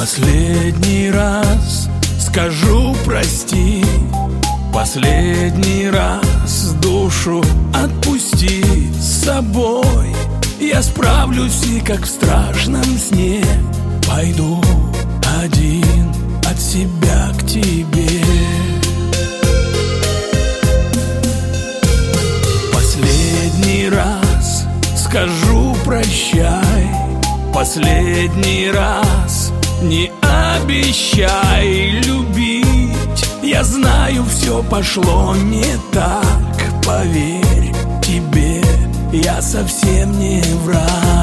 Последний раз скажу прости, последний раз душу отпусти с собой. Я справлюсь и как в страшном сне пойду один от себя к тебе. Последний раз скажу прощай, последний раз не обещай любить. Я знаю, все пошло не так, поверь, тебе я совсем не враг.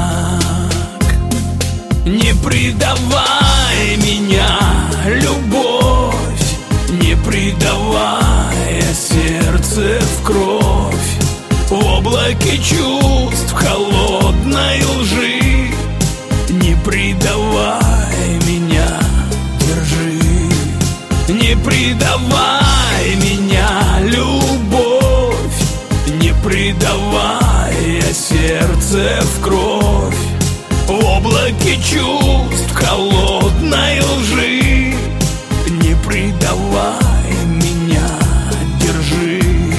Не предавай меня, любовь, не предавай сердце в кровь. В облаке чувств холодной лжи не предавай меня, держи. Не предавай меня, любовь, не предавай сердце в кровь. В облаке чувств холодной лжи не предавай меня, держи.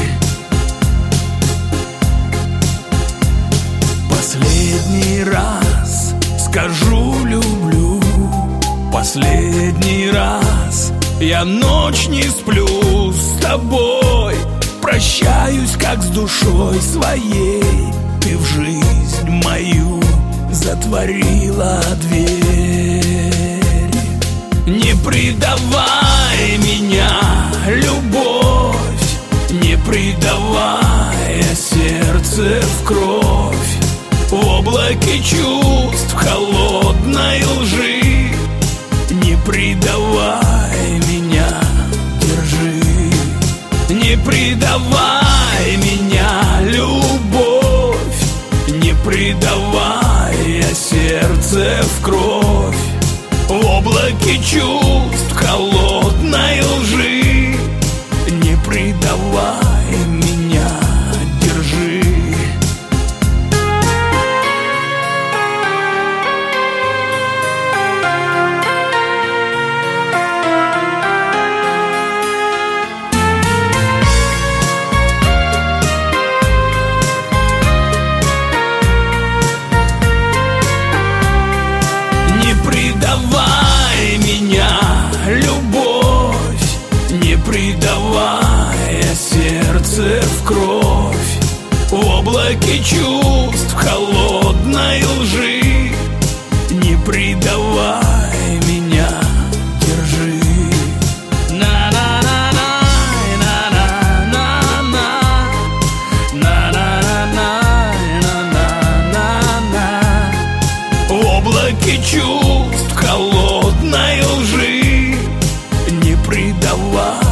Последний раз скажу люблю, последний раз я ночь не сплю с тобой. Прощаюсь, как с душой своей, ты в жизнь мою затворила дверь. Не предавай меня, любовь, не предавай сердце в кровь. В облаке чувств холодной лжи не предавай меня, держи. Не предавай меня, любовь, не предавай сердце в кровь. В облаке чувств холодной лжи не предавай меня, держи. Не предавай меня, любовь, не предавай сердце в кровь. В облаке чувств холодной лжи не предавай меня, держи. В облаке чувств холодной лжи не предавай.